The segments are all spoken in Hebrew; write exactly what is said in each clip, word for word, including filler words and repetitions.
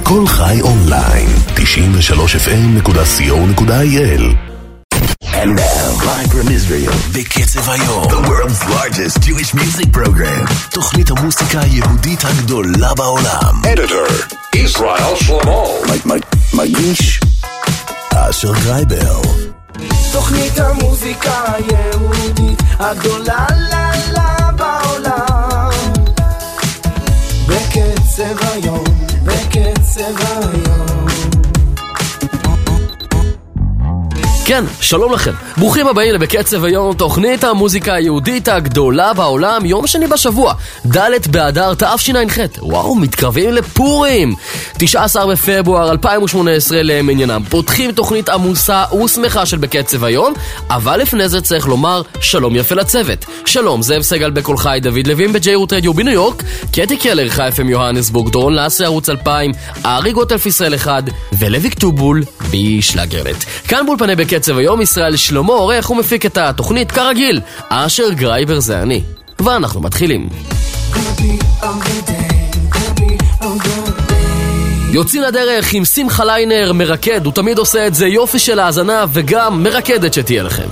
כל חי אונליין, תשעים ושלוש אף אם נקודה סי או נקודה איי אל. And now, live from Israel, בקצב היום, the world's largest Jewish music program, תוכנית המוסיקה היהודית הגדולה בעולם. Editor, Israel Shlomo. מגיש, אשר גרייבר. תוכנית המוסיקה היהודית הגדולה לה בעולם. בקצב היום, בקצב היום. כן, שלום לכם. ברוכים הבאים לבקצב היום, תוכנית המוזיקה היהודית הגדולה בעולם, יום שני בשבוע, ד' באדר תשע"ח. וואו, מתקרבים לפורים. תשעה עשר בפברואר אלפיים ושמונה עשרה למניינם. פותחים תוכנית עמוסה ושמחה של בקצב היום, אבל לפני זה צריך לומר שלום יפה לצוות. שלום, זאב סגל בכל חי, דוד לוין בג'יירות רדיו בניו יורק, קטי קלר, חי אף אם יוהנסבורג, דורון לאסרי ערוץ אלפיים, ארי גוטלף ישראל אחד, ולוי קטובול בשלגרנט. כאן באולפני בקצב היום, ישראל שלמה עורך ומפיק את התוכנית כרגיל. אשר גרייבר זה אני, ואנחנו מתחילים. יוצאים לדרך עם שמחה ליינר, מרקד, הוא תמיד עושה את זה, יופי של האזנה וגם מרקדת שתהיה לכם.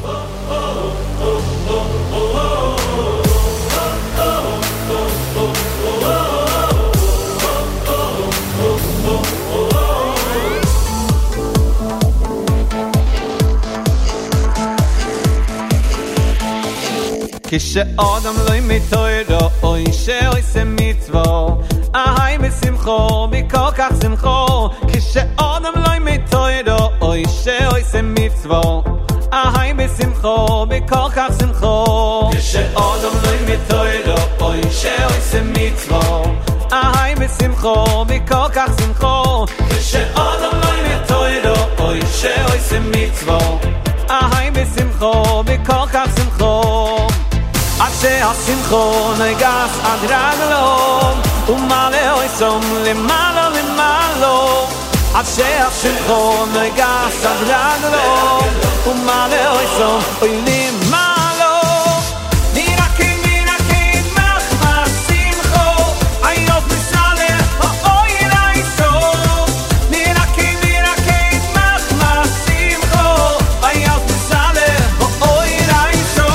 כשאדם לא מתוירו אוי שעושה מצוו אהי בשמחו מכל כך שמחו כשאדם לא מתוירו אוי שעושה מצוו אהי בשמחו מכל כך שמחו כשאדם לא מתוירו אוי שעושה מצוו אהי בשמחו מכל כך שמחו כשאדם לא מתוירו אוי שעושה מצוו אהי בשמחו מכל כך שמחו עד שהשמחו נגס עד רגלו ומעלה אויסום למעלה למעלו עד שהשמחו נגס עד רגלו ומעלה אויסום אוי למעלו נרקד נרקד מחמא שמחו איות מסעלה אוי לאיסום נרקד נרקד מחמא שמחו איות מסעלה אוי לאיסום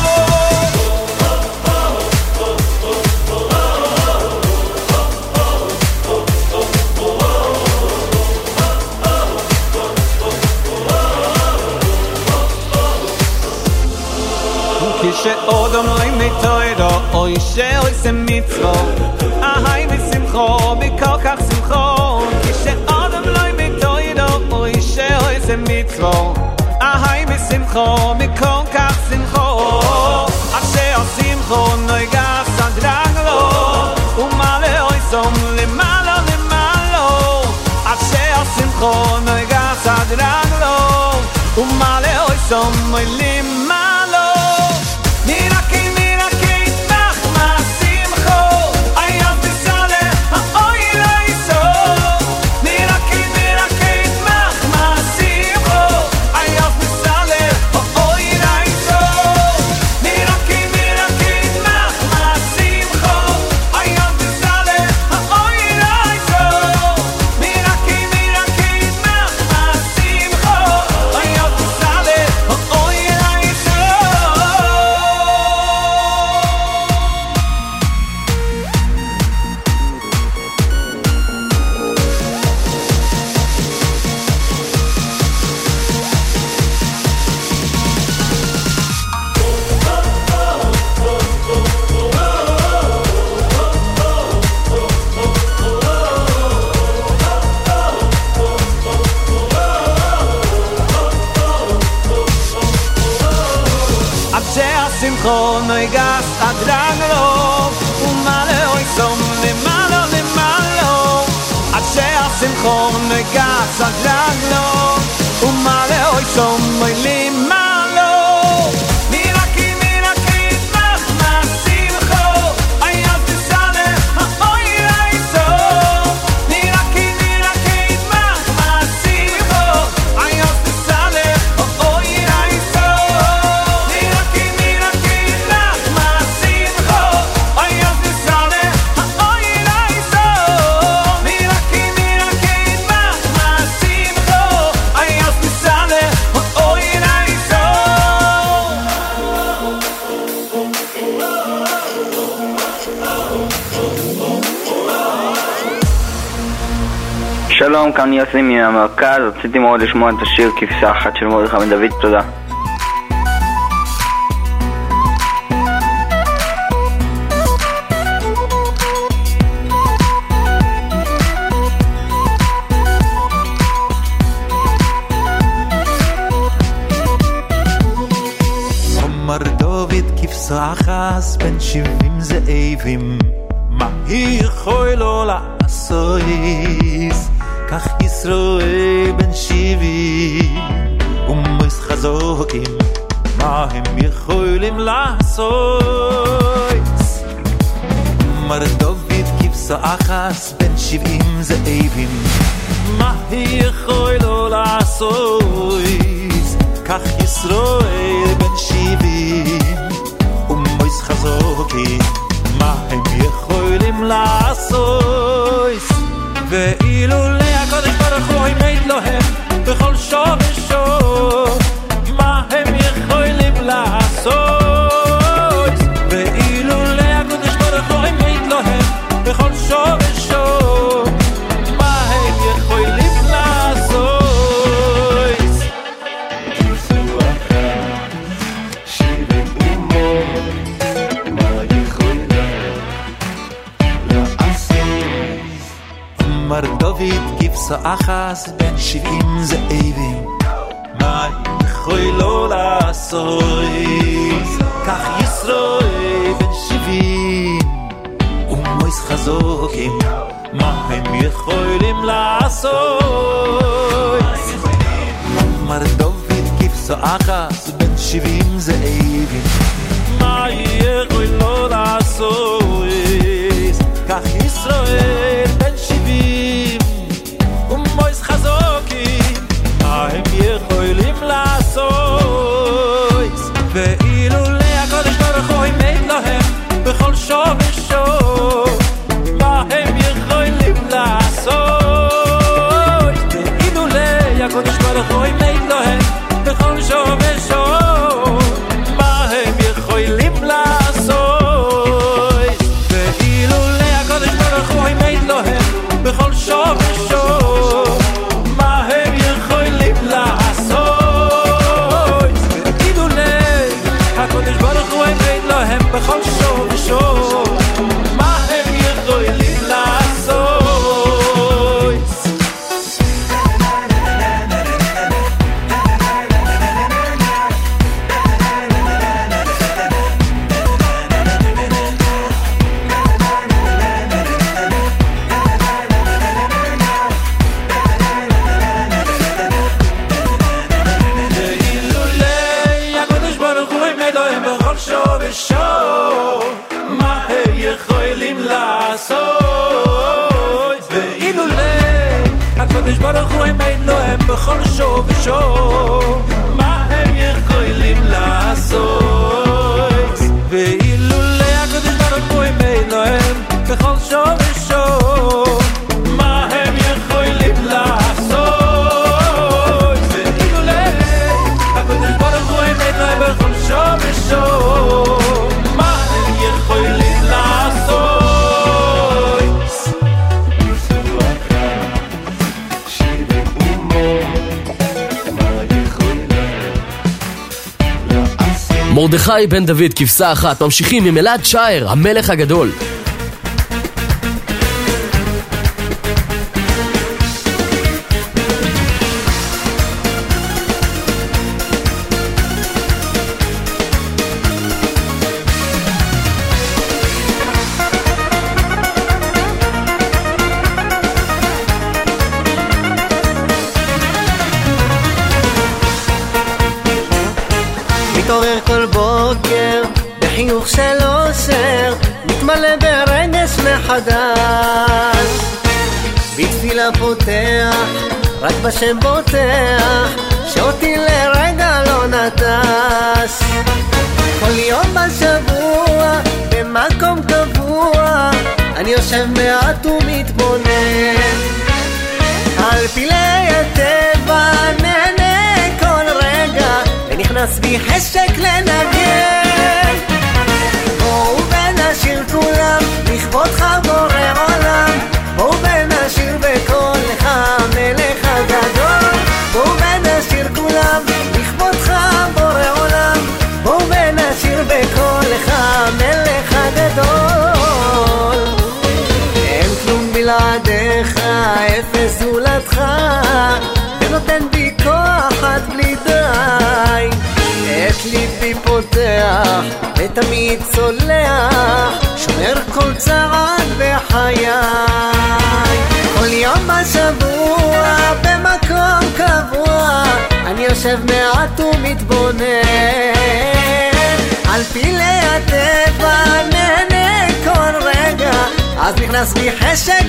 כשאודם לא מתוירו אוי שעושה מצוו אהי בשמחו מכל כך שמחו כשאודם לא מתוירו אוי שעושה מצוו אהי בשמחו מכל כך שמחו עד שהשמחו נגס עד רגלו ומעלה אויסום למעלה למעלו עד שהשמחו נגס עד רגלו ומעלה אויסום למעלו שמחו נגס עד רגלו ומעלה אויסום למעלה למעלו עד שהשמחו נגס עד רגלו ומעלה אויסום למעלו נרקד נרקד מחמא שמחו איות מסעלה אוי לאיסום נרקד נרקד מחמא שמחו איות מסעלה אוי לאיסום נרקד שלום, כאן יוסי מהמרכז. רציתי מאוד לשמוע את השיר כבשה אחת של מרדכי בן דוד. תודה. מר דוד כבשה אחת בין שבעים זאבים, מה היא יכולה לו לעשות? כך ישראל בן שבעים ומויס חזוקים, מה הם יכולים לעשות? מר דוד כבשה אחת בין שבעים זאבים, מה היא יכולה לו לעשות? כך ישראל בן שבעים ומויס חזוקים, מה הם יכולים לעשות? ואילו להקודש ברוך הוא עמד להם בכל שור ושור, מה הם יכולים לעשות? ואילו להקודש ברוך הוא עמד להם בכל שור ושור, מה הם יכולים לעשות? מר דוד כבשה אחת בין שבעים זאבים, מה יכול לו לעשות? כך ישראל בן שבעים ומויס חזוקים, מה הם יכולים לעשות? מר דוד כבשה אחת בין שבעים זאבים, מה יכול לו לעשות? כך ישראל בן שבעים ומויס חזוקים, מה הם יכולים לעשות? ואילו להקודש ברוך הוא עמד להם בכל שור ושור, מה הם יכולים לעשות? ואילו להקודש ברוך הוא עמד להם בכל שור ושור, מה הם יכולים לעשות? ואילו להקודש ברוך הוא עמד להם בכל שור ושור, מה הם יכולים לעשות? ואילו להקודש ברוך הוא עמד להם בכל שור ושור, מה הם יכולים לעשות? מה הם יכולים לעשות? ואילו הקודש ברוך הוא עמד להם בכל שור ושור, מה הם יכולים לעשות? ואילו הקודש ברוך הוא עמד להם בכל שור ושור, מה הם יכולים לעשות? ואילו הקודש ברוך הוא עמד להם בכל שור ושור, יכולים לעשות? מרדכי בן דוד כבשה אחת. ממשיכים עם אלעד שייר, המלך הגדול. מתעורר כל בוקר בחיוך של אושר, מתמלא ברגש מחדש, בתפילה פותח, רק בשם בוטח, שאותי לרגע לא נטש. כל יום בשבוע במקום קבוע אני יושב מעט ומתבונן על פילי הטבע, נהנה כל רגע ונכנס בי חשק לנגן. בואו ונשיר כולם לכבודך בורא עולם, בואו ונשיר בכל אחד לזולתך ונותן בי כוח עד בלי די את ליבי פותח ותמיד צולח שומר כל צעד בחיי כל יום בשבוע במקום קבוע אני יושב מעט ומתבונן על פילי הטבע נהנה כל רגע אז נכנס בי חשק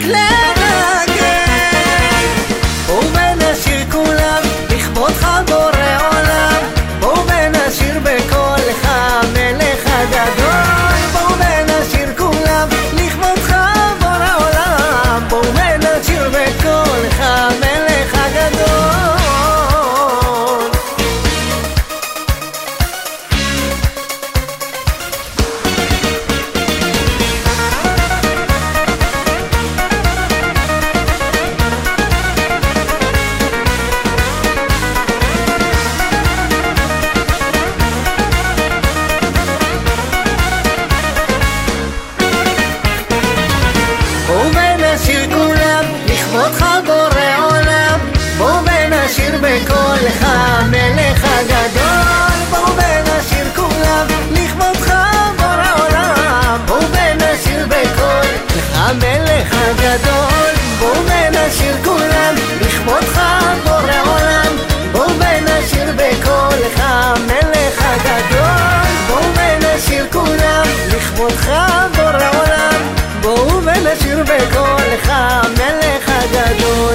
לרגל בואו ונשיר כולם לכבודך בורא עולם בואו ונשיר בקולך המלך הגדול בואו ונשיר כולם לכבודך בורא עולם בואו ונשיר בקולך המלך הגדול בקולך המלך הגדול בואו ונשיר כולם לכבודך בורא עולם בואו ונשיר בקולך המלך הגדול בואו ונשיר כולם לכבודך בורא עולם בואו ונשיר בקולך המלך הגדול בואו ונשיר כולם לכבודך בורא עולם בואו ונשיר בקולך המלך הגדול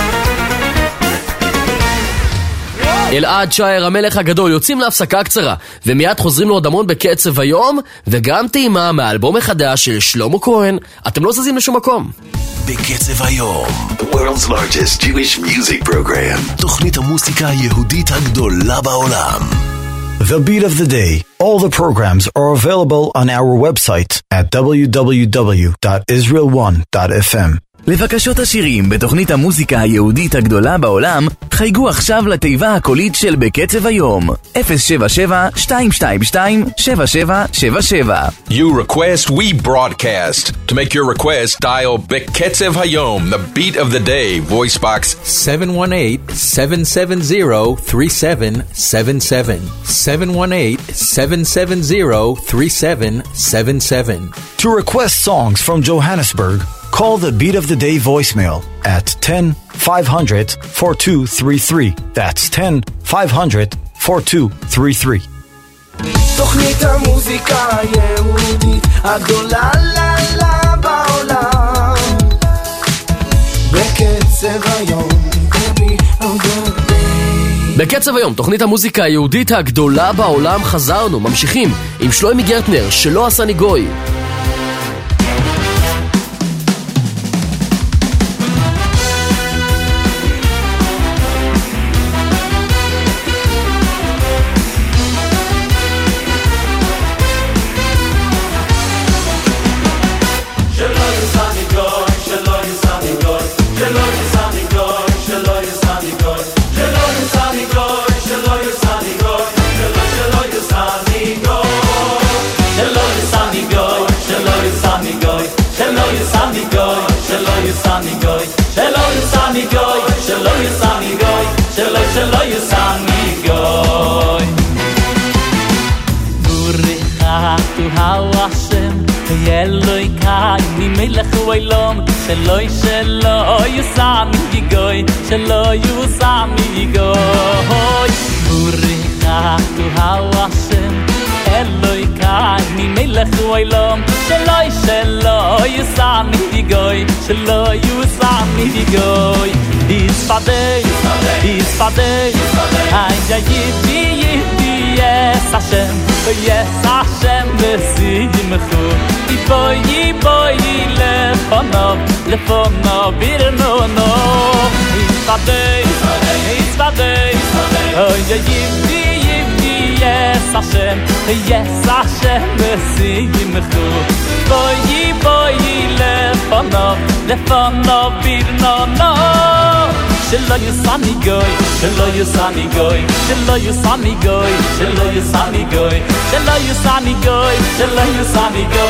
אלעד שייר המלך הגדול יוצאים להפסקה קצרה ומיד חוזרים לעוד המון בקצב היום וגם טעימה מהאלבום החדש של שלמה כהן. אתם לא זזים לשום מקום. בקצב היום, the world's largest Jewish music program, תוכנית המוסיקה היהודית הגדולה בעולם. The Beat of the Day. All the programs are available on our website at w w w dot israel one dot f m. לבקשות השירים בתוכנית המוזיקה היהודית הגדולה בעולם, חייגו עכשיו לתיבה הקולית של בקצב היום, אפס שבע שבע שתיים שתיים שתיים שבע שבע שבע שבע. You request, we broadcast. To make your request, dial בקצב היום, the beat of the day, voice box seven one eight, seven seven zero, three seven seven seven. seven one eight, seven seven zero, three seven seven seven. To request songs from Johannesburg, call the Beat of the Day voicemail at ten five hundred forty-two thirty-three. That's ten five hundred forty-two thirty-three. תוכנית המוזיקה היהודית הגדולה לה לה בעולם בקצב היום בקצב היום, תוכנית המוזיקה היהודית הגדולה בעולם. חזרנו, ממשיכים עם שלומי גרטנר, שלא עשני גוי. Eloi kai ni melech oilom sheloi sheloi yusami gigoy sheloi yusami gigoy burikha tu hawashem Eloi kai ni melech oilom sheloi sheloi yusami gigoy sheloi yusami gigoy is fadei is fadei ay yidi yidi yes Hashem yes Hashem besimchu boy boy lefonov lefonov birno no is fadei is fadei oh yidi yidi yes Hashem yes Hashem besimchu boy boy lefonov lefonov birno no Shelo yusani goy, shelo yusani goy, shelo yusani goy, shelo yusani goy, shelo yusani goy, shelo yusani goy,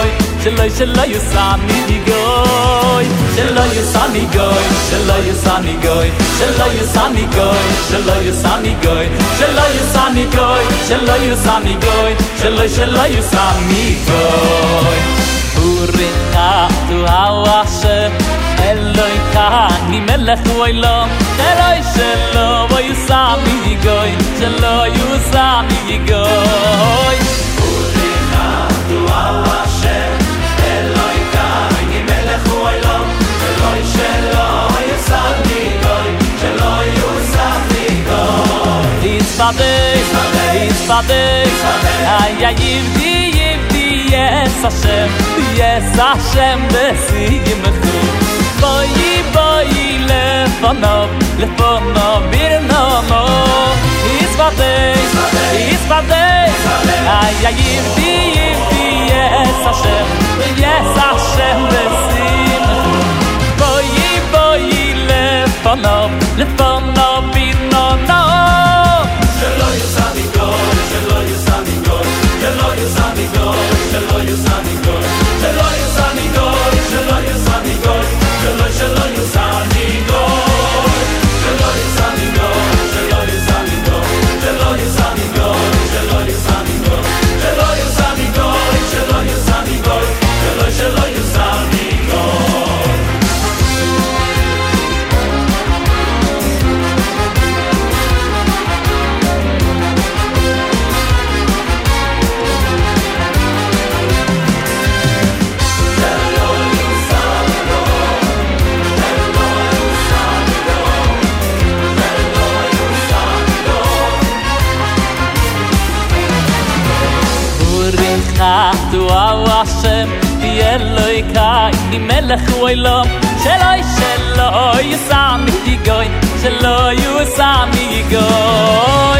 שלא שלא יסני גוי שלא יסני גוי שלא יסני גוי שלא יסני גוי שלא יסני גוי שלא יסני גוי שלא יסני גוי שלא שלא יסני גוי בוריך tu hawash Eloi kani melech oilom Eloi shelo vayusami yigoy Shelo yusami yigoy Uricha tu hawash Eloi kani melech oilom Eloi shelo vayusami yigoy Shelo yusami yigoy Yitzvadei, yitzvadei Ay ay yivdi yivdi yes Hashem Yes Hashem besimchu Boy boy lefonov lefonov birnono Yitzvadei, yitzvadei Ay ay yivdi yivdi yes Hashem Yes Hashem besimchu Boy boy lefonov lefonov birnono Shelo yusani goy, shelo yusani goy Shelo yusani goy, shelo yusani goy Shelo yusani goy, shelo yusani goy Shelo shelo yusani goy Shelo yusani goy, shelo yusani goy Shelo yusani goy, shelo yusani goy Shelo yusani goy, shelo yusani goy Shelo shelo yusani goy Tu Hashem Eloi kai ni melech oilom Sheloi sheloi yusami yigoy Sheloi yusami yigoy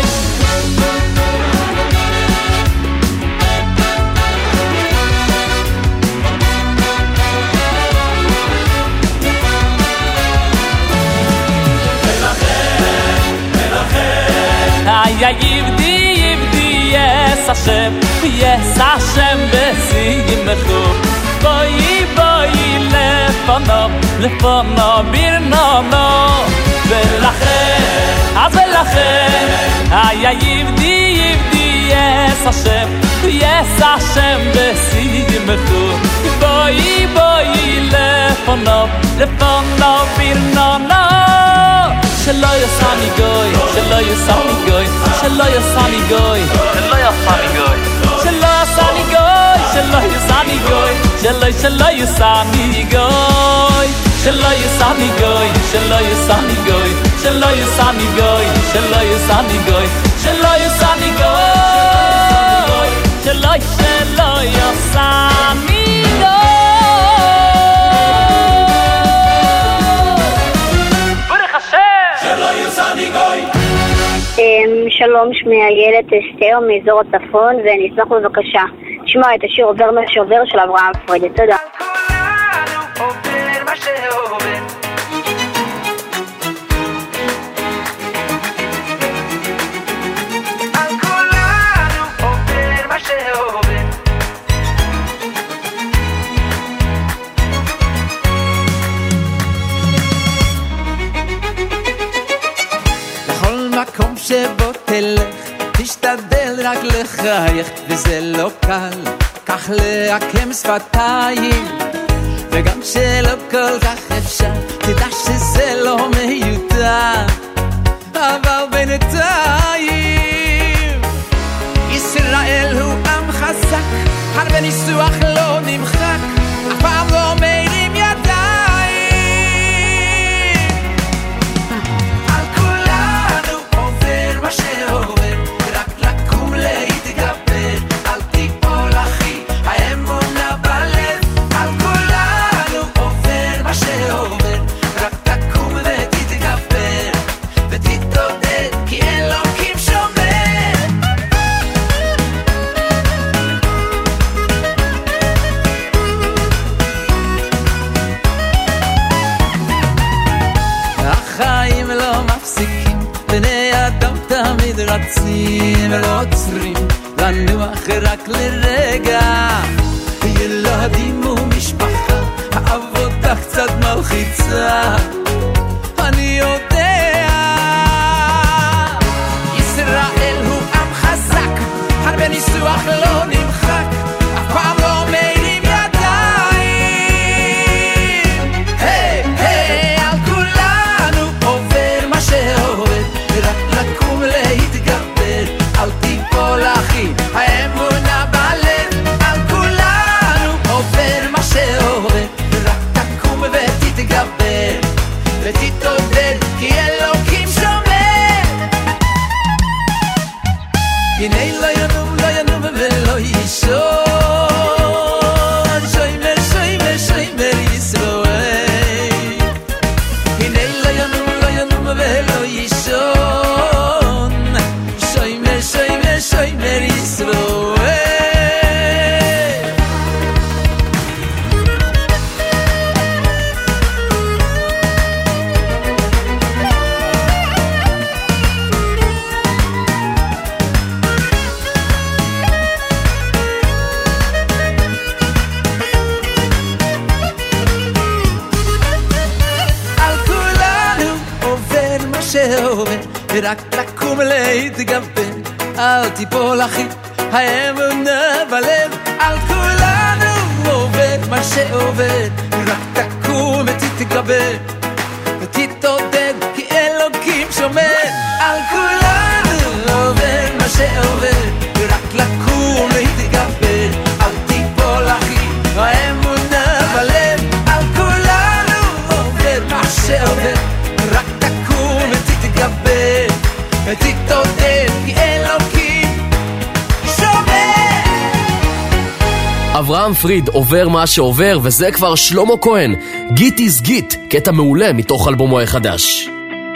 Ay ay yivdi yivdi yes Hashem Yes Hashem besimchu Boy boy lefonov lefonov birnono Velachem az velachem Ay ay yivdi yivdi yes Hashem Yes Hashem besimchu Boy boy lefonov lefonov birnono Shelo yasani goy, shelo yasani goy, shelo yasani goy, shelo yasani goy, shelo yasani goy, shelo yasani goy, shelo shelo yasani goy, shelo yasani goy, shelo yasani goy, shelo yasani goy, shelo yasani goy, shelo yasani goy, shelo shelo yasani goy. שלום, שמי איילת אסתר מאזור הצפון ואני אשמח בבקשה לשמוע את השיר עובר מה שעובר של אברהם פרידה. תודה. מקום שבו תלך, תשתדל רק לחייך, וזה לא קל, כך להקם שפתיים, וגם שלא כל כך אפשר, תדע שזה לא מיותר, אבל בינתיים, ישראל הוא עם חזק, הרבה ניסוח לא נמחק, אף פעם לא מרים ידיים. מה שעובר, רק לקום להתגבר, אל תיפול אחי, האמונה בלב, על כולנו עובר מה שעובר, רק תקום ותתגבר, ותתעודד, כי אלוקים שומר. החיים לא מפסיקים, בני אדם תמיד רצים ולא עוצרים, לנוח רק לרגע, ילדים ומשפחה, העבודה קצת מלחיצה, אני יודע. ישראל הוא עם חזק, הרבה ניסוח לא נמחק, אף פעם לא מרים ידיים. היי, היי, על כולנו עובר מה שעובר, רק לקום להתגבר, אל תיפול אחי, האמונה בלב. על כולנו עובר מה שעובר, רק תקום ותתגבר, ותתעודד כי אלוקים שומר. הנה לא ינום, לא ינום ולא יישון, שוימר, שוימר, שוימר ישראל. הנה לא ינום, לא ינום ולא יישון, שוימר, שוימר, שוימר ישראל. רק לקום להתגבר, אל תיפול אחי, האמונה בלב. על כולנו עובד מה שעובד, רק תקום ותתגבר, ותתעודד כי אלוקים שומר. על כולנו עובד מה שעובד, רק לקום להתגבר, אל תיפול אחי, האמונה בלב. על כולנו עובד מה שעובד, רק תקום ותתגבר, ותתעודד כי אלוקים שומר. אברהם פריד, עובר מה שעובר, וזה כבר שלמה כהן, גיט איז גיט, קטע מעולה מתוך אלבומו החדש.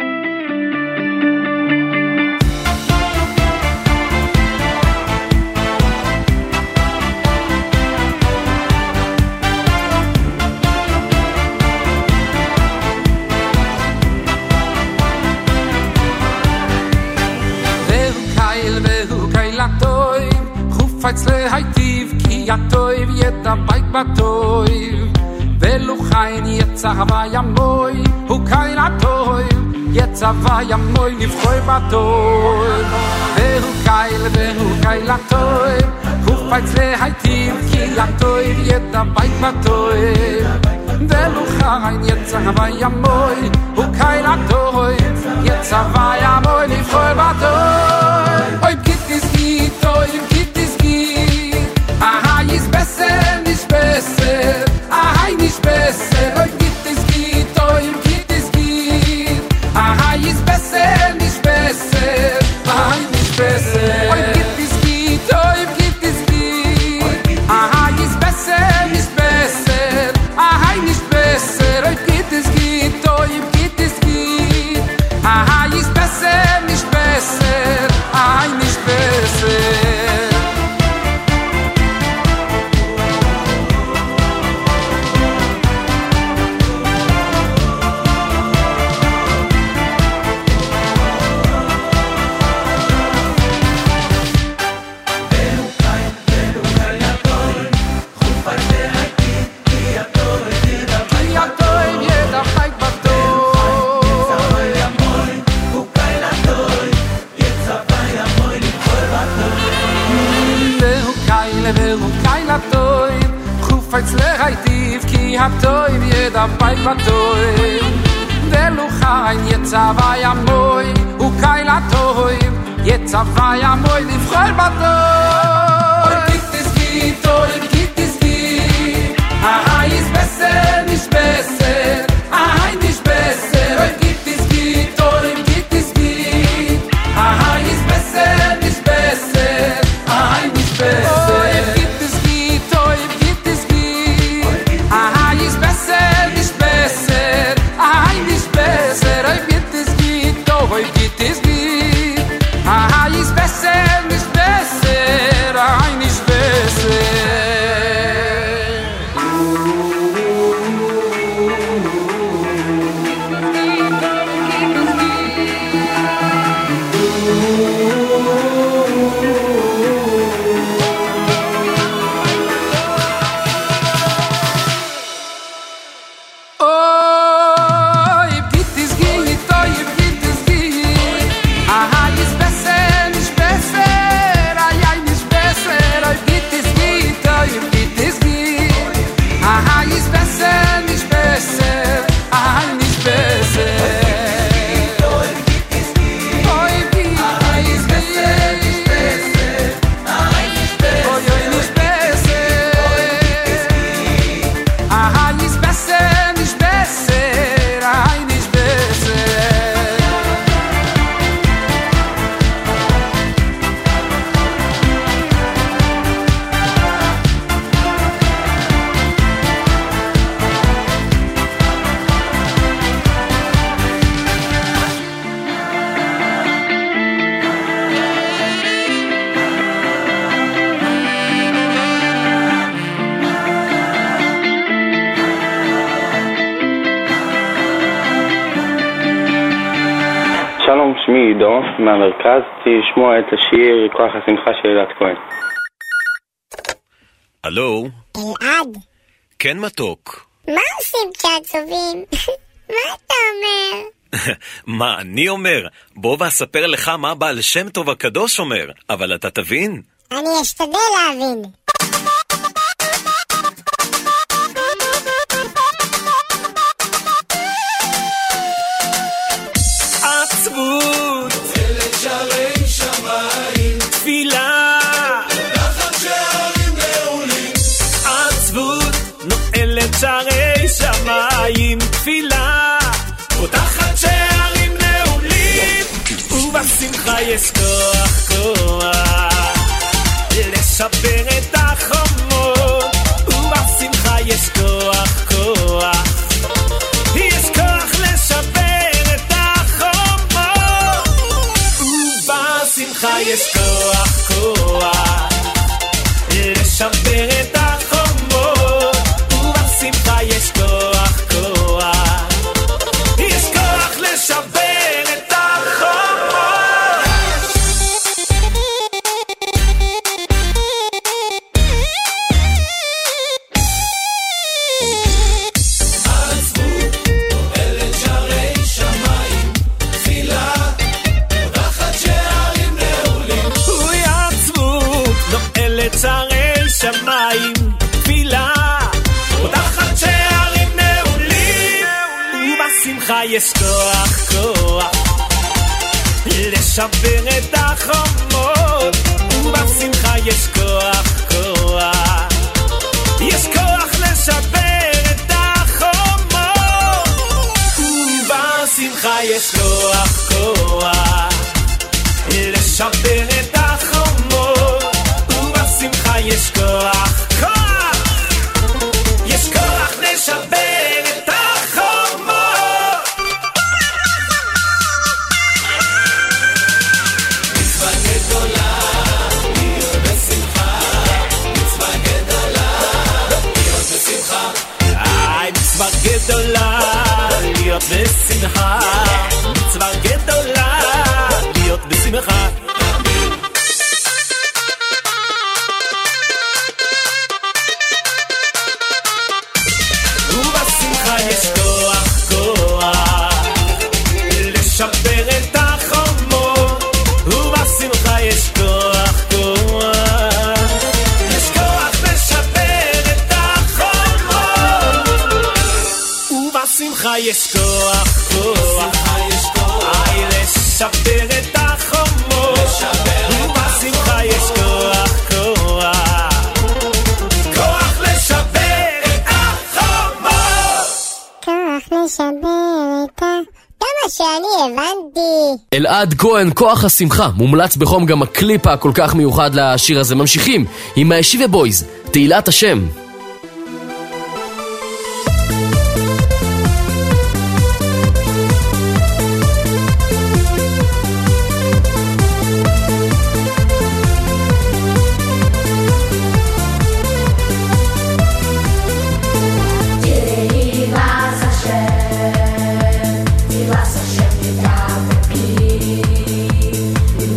יטויב ידבייק בטויב ולו חיין יצבה ימוי הוא קיין הטויב יצבה ימוי נבחוי בטויב והוא קיל והוא קיל הטויב חופץ להיטיב כי יטויב ידבייק בטויב ולו חיין יצבה ימוי הוא קיין הטויב יצבה ימוי נבחוי בטויב אוי גיטיס גיטויב גיטיס גיט Aha, ist besser, nicht besser. Aha, nicht besser. Oi, gibt es geht, oi, gibt es geht. Aha, ist besser, nicht besser. Aha, nicht besser. Oi, gibt es geht, oi, gibt es geht. Aha, ist besser, nicht besser. Aha, nicht besser. Oi, gibt es geht, oi, gibt es geht. Aha, ist besser, nicht besser. Aha, nicht besser. Toiv jeda bait batoiv velu khayn yetzavay amoy u kayla toiv yetzavay amoy di frol batoiv oy git es git oy git es git aha is besser nicht besser aha nicht besser oy git es git oy git es git aha is besser nicht besser aha nicht besser oy git es git oy git es git aha besser, nicht besser, ah, nicht besser, oi, geht es geht, oh, oi, geht es geht, ah, ist besser, nicht besser, ah, nicht besser. שלום, שמי עידו מהמרכז, רציתי לשמוע את השיר כוח השמחה של אלעד כהן. הלו? אלעד? כן מתוק. מה עושים כשעצובים? מה אתה אומר? מה אני אומר? בוא ואספר לך מה בעל שם טוב הקדוש אומר, אבל אתה תבין? אני אשתדל להבין. עצבות נועלת שערי שמיים, תפילה פותחת שערים נעולים. עצבות נועלת שערי שמיים, תפילה פותחת שערים נעולים. ובשמחה יש כוח כוח לשבר את החומות. ובשמחה יש כוח כוח, יש כוח לשבר את החומות. ובשמחה יש כוח כוח לשבר את החומות. ובשמחה יש כוח כוח, יש כוח לשבר את החומות. שערי שמיים, תפילה פותחת שערים נעולים. ובשמחה יש כוח כוח לשבר את החומות. ובשמחה יש כוח כוח, יש כוח לשבר את החומות. ובשמחה יש כוח כוח לשבר את החומות. בשמחה יש כוח, כוח, יש כוח לשבר את החומות. מצווה גדולה להיות בשמחה, מצווה גדולה להיות בשמחה. איי, מצווה גדולה להיות בשמחה, מצווה גדולה להיות בשמחה. יש כוח כוח לשבר את החומות. ובשמחה יש כוח כוח, יש כוח לשבר את החומות. ובשמחה יש כוח כוח, איי לשבר את החומות. ובשמחה יש כוח כוח, כוח לשבר את החומות. כוח לשבר את ה... כמה שאני הבנתי. אלעד כהן, כוח השמחה, מומלץ בחום גם הקליפ הכל כך מיוחד לשיר הזה. ממשיכים עם הישיבה בויז, תהילת השם.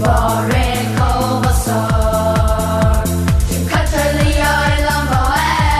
Borek kol basar, Katali olam boe.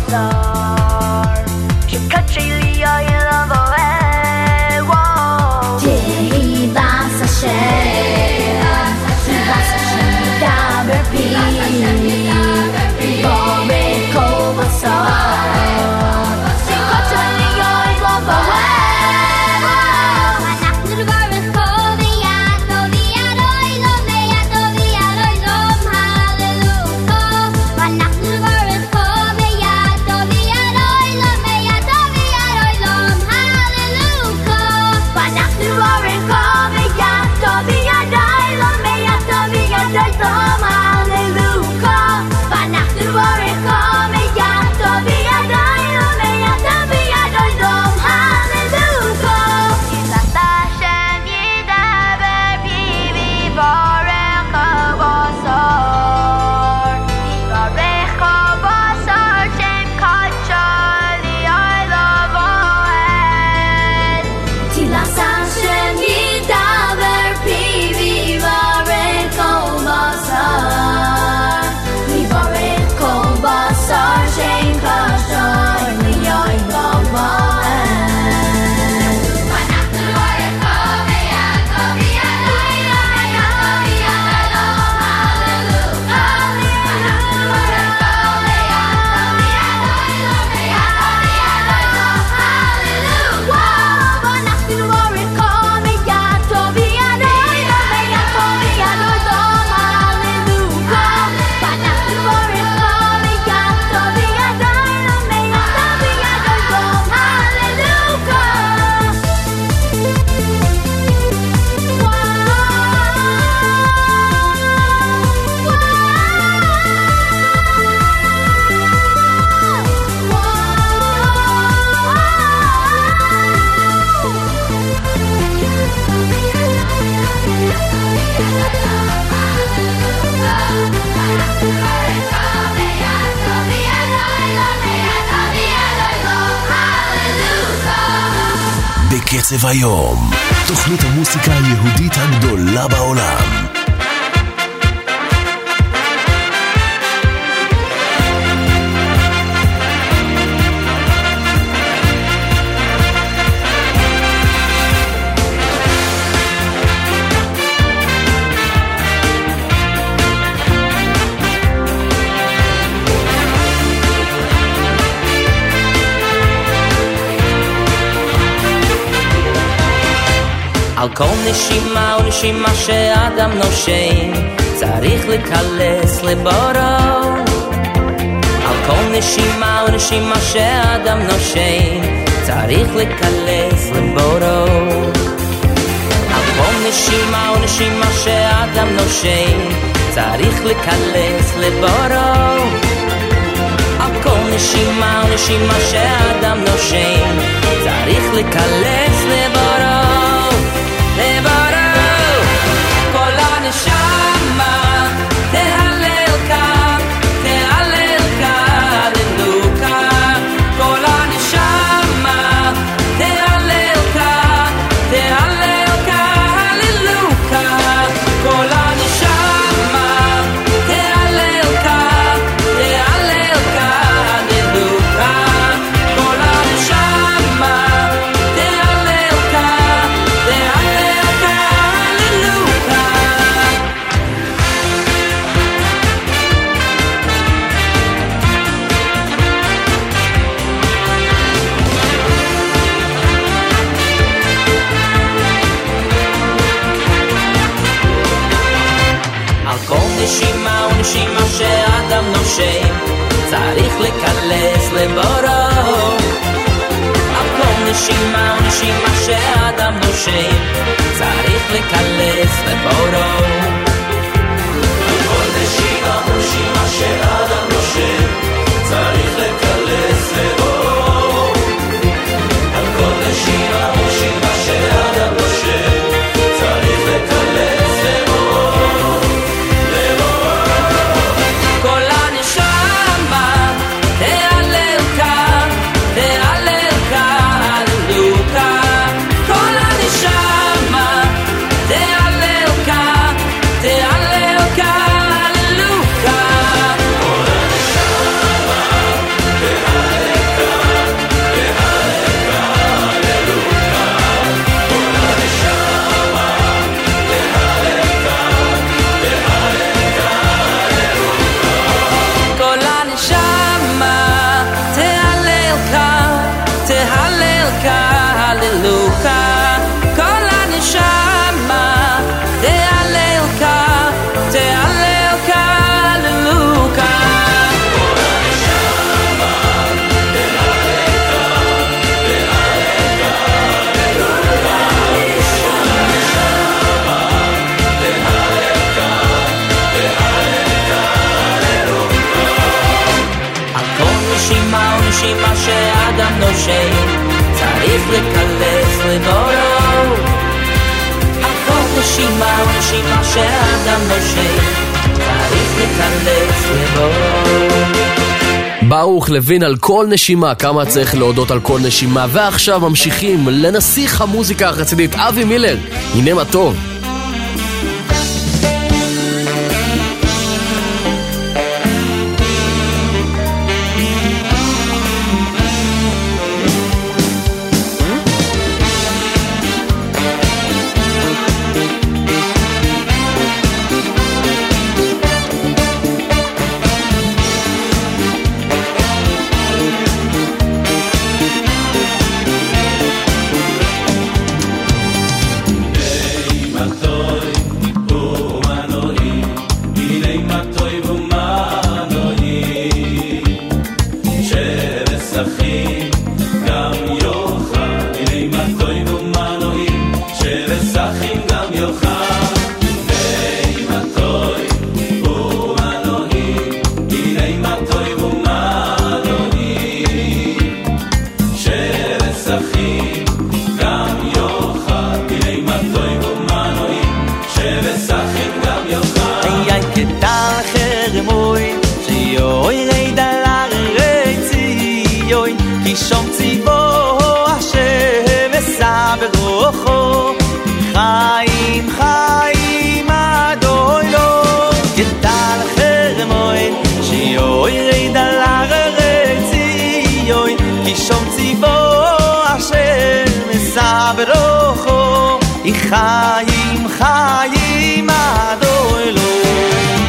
בקצב היום, תוכנית המוסיקה היהודית הגדולה בעולם. על כל נשימה ונשימה שאדם נושם צריך לקלס לבורו. על כל נשימה ונשימה שאדם נושם צריך לקלס לבורו. על כל נשימה ונשימה שאדם נושם צריך לקלס לבורו. על כל נשימה ונשימה שאדם נושם צריך לקלס לבורו. לבורו, כל הנשמה תהלל כאן, תהלל כאן, אלוקה. כל הנשמה תהלל כאן, תהלל כאן, אלוקה. כל הנשמה תהלל כאן, תהלל כאן, אלוקה. כל הנשמה תהלל כאן, תהלל כאן, אלוקה. על כל נשימה ונשימה שאדם נושם צריך לקלס לבורו. על כל נשימה ונשימה שאדם נושם צריך לקלס לבורו. על כל נשימה ונשימה שאדם נושם צריך לקלס לבורו. על כל נשימה ונשימה שאדם נושם צריך לקלס לבורו. כל הנשמה תהלל כאן, תהלל כאן, אלוקה. כל הנשמה תהלל כאן, הללוקה כל הנשמה תהללקה תהללקה הללוקה כל הנשמה תהללקה תהללקה הללוקה כל הנשמה תהללקה תהללקה הללוקה על כל נשימה ונשימה שאדם נושם צריך לקלס לבורו על כל נשימה ונשימה שאדם נושם צריך לקלס לבורו ברוך לוין על כל נשימה, כמה צריך להודות על כל נשימה. ועכשיו ממשיכים לנסיך המוזיקה החסידית אבי מילר, הנה מה טוב. חיים חיים עד אלוהים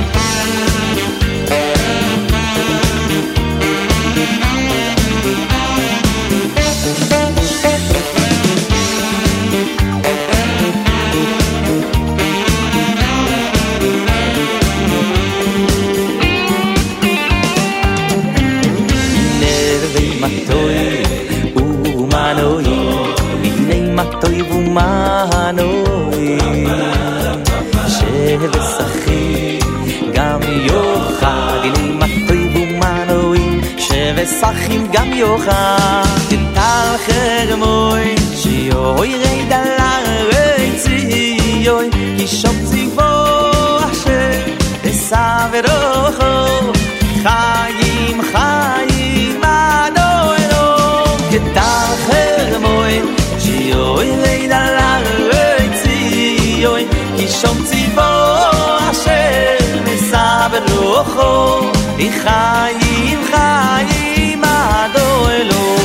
נרבי מתוי ומנוי הנה מתוי ומנוי שבשחי גם יוחד הנה מתוי ומנוי שבשחים גם יוחד תתל חרמוי שיוי רד על הרציוי כי שום ציבור אשר אסע ורוחו חיים חיים עד אלוהים תתל חרמוי שיוי רד על הרציוי כי שום ציבור אשר אסע ורוחו חיים חיים עד אלוהים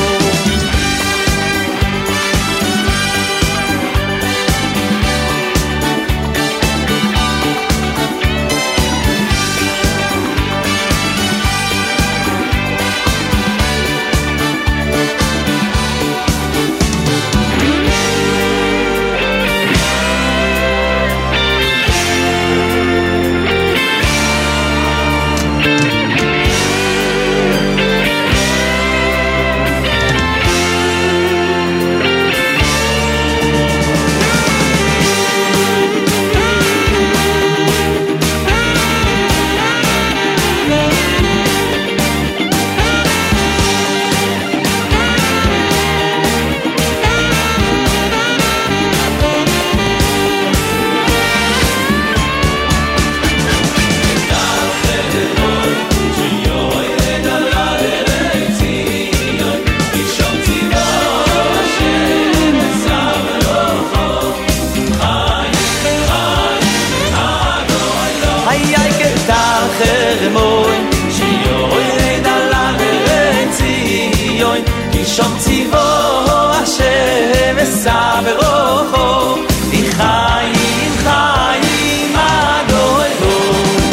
שום ציבור השם אסע ברוחו חיים חיים עד אלוהים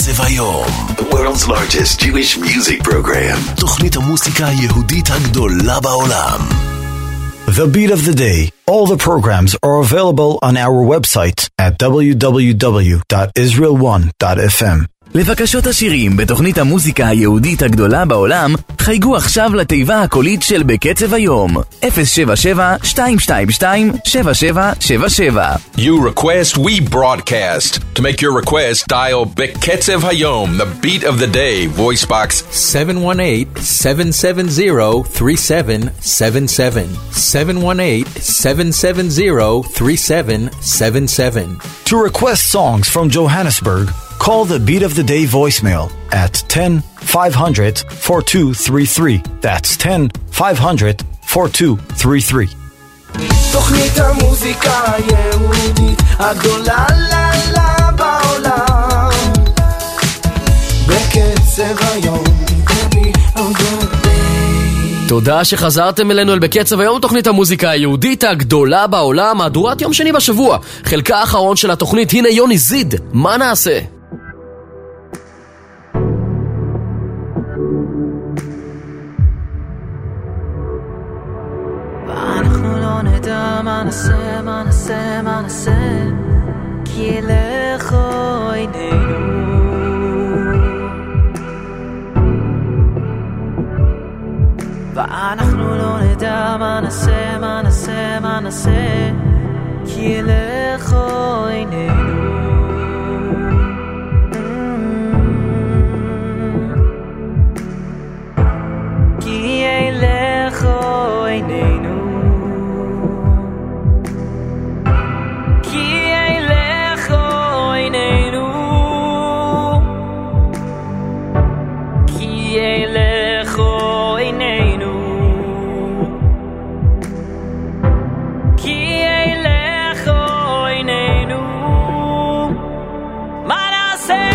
בקצב היום, the world's largest Jewish music program, תוכנית המוסיקה היהודית הגדולה בעולם. The Beat of the Day. All the programs are available on our website at w w w dot israel one dot f m. לבקשות השירים בתוכנית המוזיקה היהודית הגדולה בעולם, חייגו עכשיו לתיבה הקולית של בקצב היום, אפס שבע שבע שתיים שתיים שתיים שבע שבע שבע שבע. You request, we broadcast. To make your request, dial בקצב היום, the beat of the day, voice box seven one eight, seven seven zero, three seven seven seven. seven one eight, seven seven zero, three seven seven seven. To request songs from Johannesburg, call the Beat of the Day voicemail at ten five hundred four two three three. That's ten five hundred four two three three. תוכנית המוזיקה היהודית הגדולה לה לה בעולם בקצב היום. תודה שחזרתם אלינו אל בקצב היום, תוכנית המוזיקה היהודית הגדולה בעולם, מהדורת יום שני בשבוע, חלקה האחרון של התוכנית. הנה יוני זיד, מה נעשה? ואנחנו לא נדע מה נעשה, מה נעשה, מה נעשה, כי ילך עינינו. ואנחנו לא נדע מה נעשה, מה נעשה, מה נעשה, כי ילך עינינו. כי ילך עינינו. כי ילך עינינו. כי ילך עינינו. כי ילך עינינו. מה נעשה?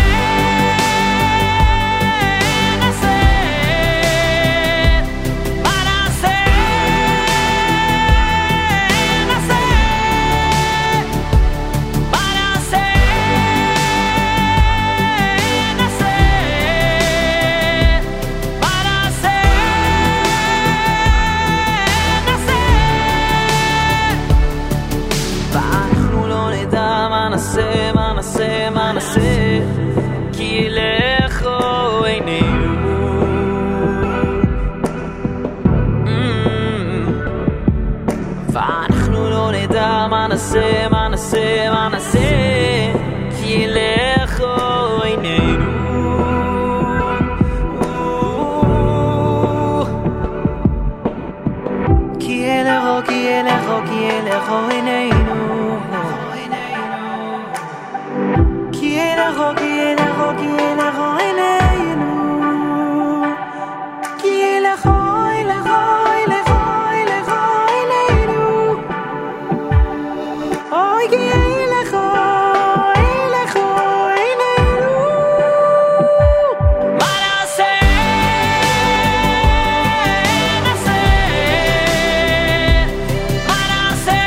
מה נעשה, מה נעשה, מה נעשה, כי ילך עינינו. כי ילך, כי ילך, כי ילך עינינו. כי ילך, כי ילך, כי ילך עינינו. כי ילך, ילך, ילך, ילך עינינו. אוי כי ילך, ילך עינינו. מה נעשה? נעשה. מה נעשה?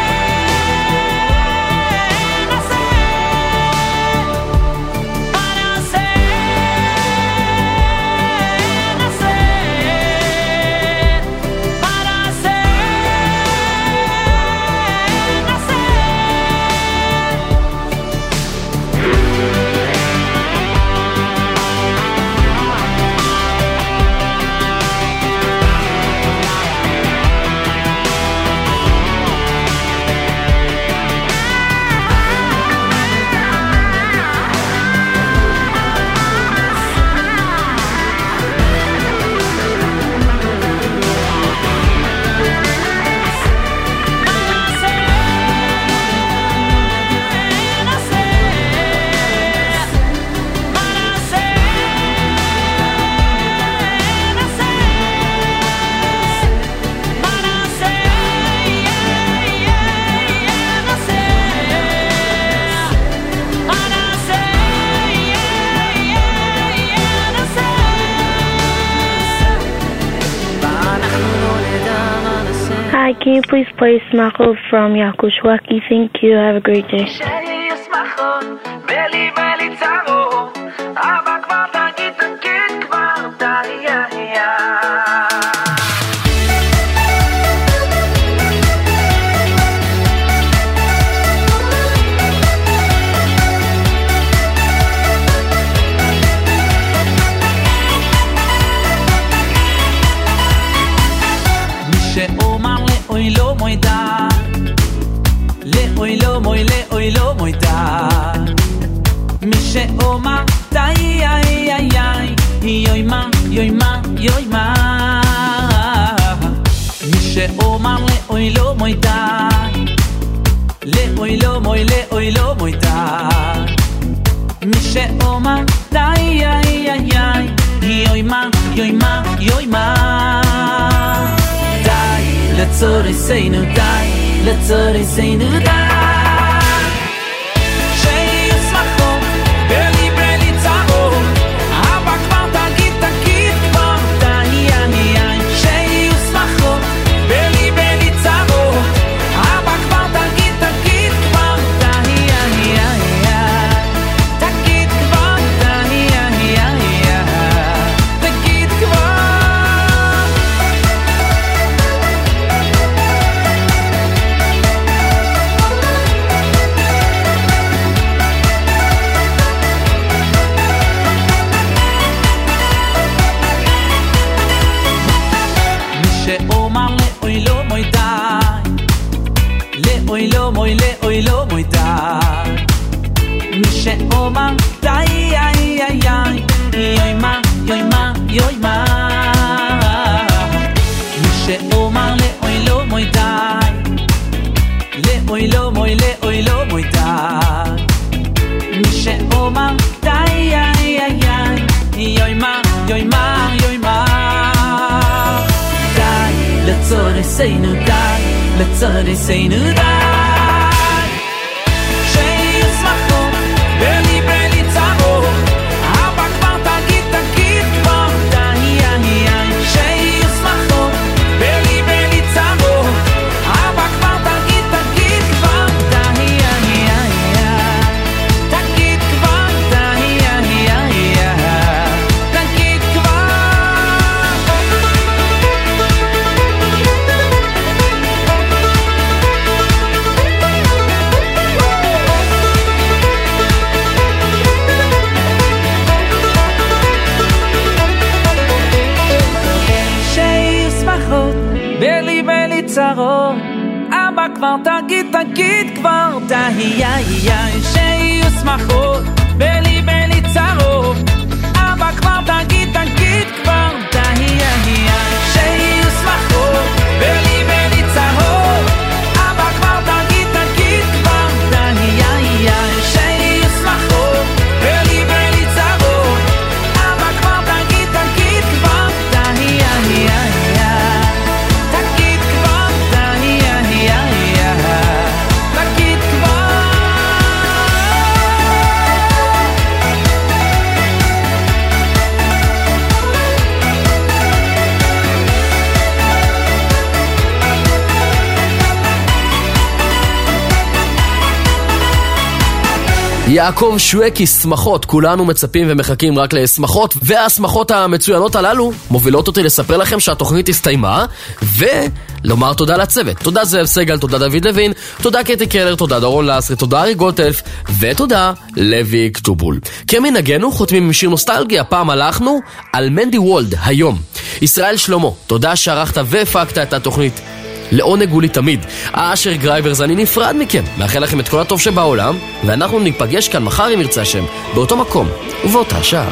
נעשה. מה נעשה? נעשה. מה נעשה? Hi, can you please play Smachov from Yaakov Shweki? Thank you. Have a great day. יוי מה, יוי מה מי שאומר לאוי לא מוי די לאוי לא מוי, לאוי לא מוי די מי שאומר די, איי, איי, איי יוי מה, יוי מה, יוי מה די, לצורי סיינו די לצורי סיינו די אוי לא מוי לאוי לא מוי די מי שאומר די איי איי איי יוי מה יוי מה יוי מה מי שאומר לאוי לא מוי די לאוי לא מוי לאוי לא מוי די מי שאומר די איי איי איי יוי מה יוי מה יוי מה די לצורי סיינו די לצורי סיינו די שישמחו בלי בלי צרות אבא כבר תגיד תגיד כבר די איי איי שישמחו בלי בלי צרות אבא כבר תגיד תגיד כבר די איי איי תגיד כבר די איי איי תגיד כבר בלי בלי צרות אבא כבר תגיד תגיד כבר די איי איי שיהיו שמחות בלי בלי צרות אבא כבר תגיד תגיד כבר די איי איי שיהיו שמחות בלי בלי צרות אבא כבר תגיד תגיד כבר די איי איי שיהיו שמחות בלי בלי צרות אבא כבר תגיד תגיד כבר די איי איי יעקב שווקי, שמחות, כולנו מצפים ומחכים רק לשמחות, והשמחות המצוינות הללו מובילות אותי לספר לכם שהתוכנית הסתיימה, ולומר תודה לצוות. תודה זאב סגל, תודה דוד לוין, תודה קטי קלר, תודה דורון לסרי, תודה ארי גולדטלף, ותודה לוי כתובול. כמנהגנו חותמים עם שיר נוסטלגי, הפעם הלכנו על מנדי וולד, היום. ישראל שלמה, תודה שערכת והפקת את התוכנית. לעונג הוא לי תמיד. אשר גרייברס, אני נפרד מכם. מאחל לכם את כל הטוב שבעולם, ואנחנו ניפגש כאן מחר אם ירצה השם, באותו מקום ובאותה שעה.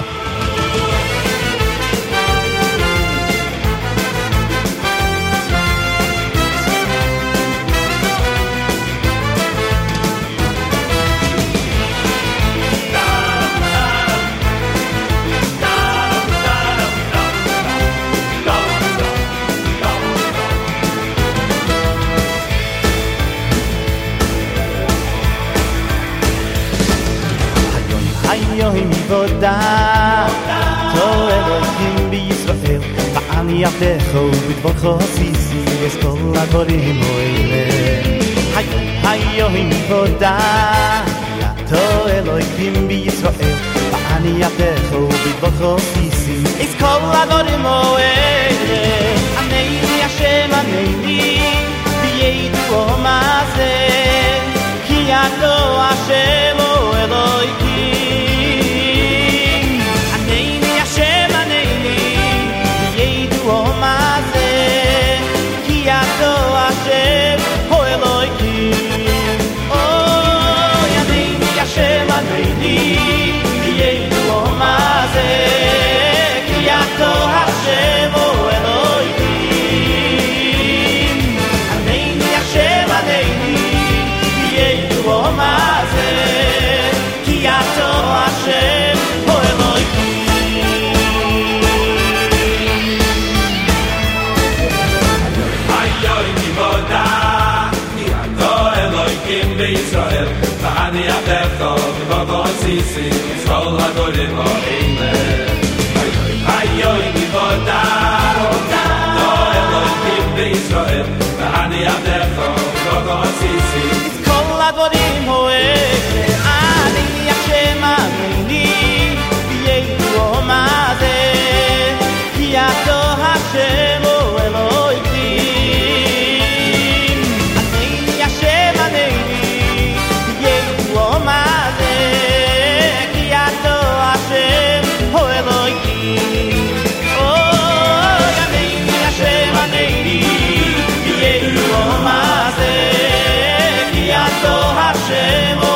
יחדכו בדבורכו סיסי יש כל הדברים האלה היום היום תודה יתו אלוהים בישראל ואני יחדכו בדבורכו סיסי יש כל הדברים האלה ענני השם ענני וידעו מה זה כי יתו השם הוא אלוהים מה זה כי ידו השם הוא אלוהים אוי ענני השם ענני ידעו מה זה sisi Skol hagorim ha'ele Hayoy nivoda No Elohim b'Yisrael V'hani avdecho Gogo sisi Kol hagorim ha'ele Ani Hashem Avini V'yehu Omazeh Ki ato Hashem O Elohim Ani Hashem Avini V'yehu Omazeh Ki ato Hashem O Elohim Oh, Ani Hashem Avini V'yehu Omazeh Ki ato Hashem O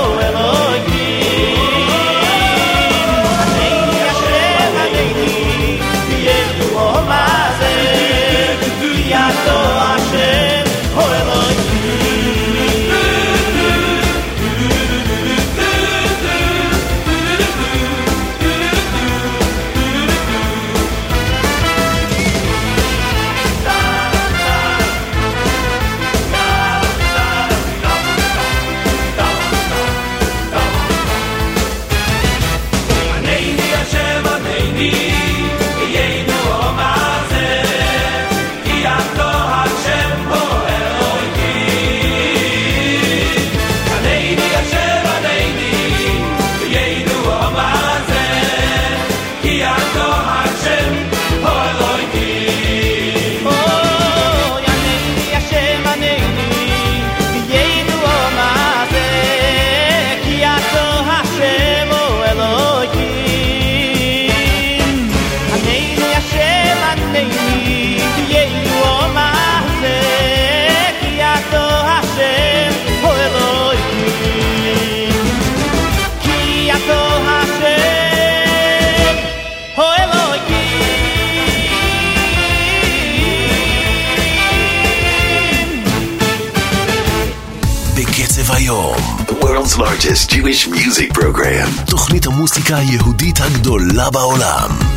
The world's largest Jewish music program. תוכנית המוסיקה היהודית הגדולה בעולם.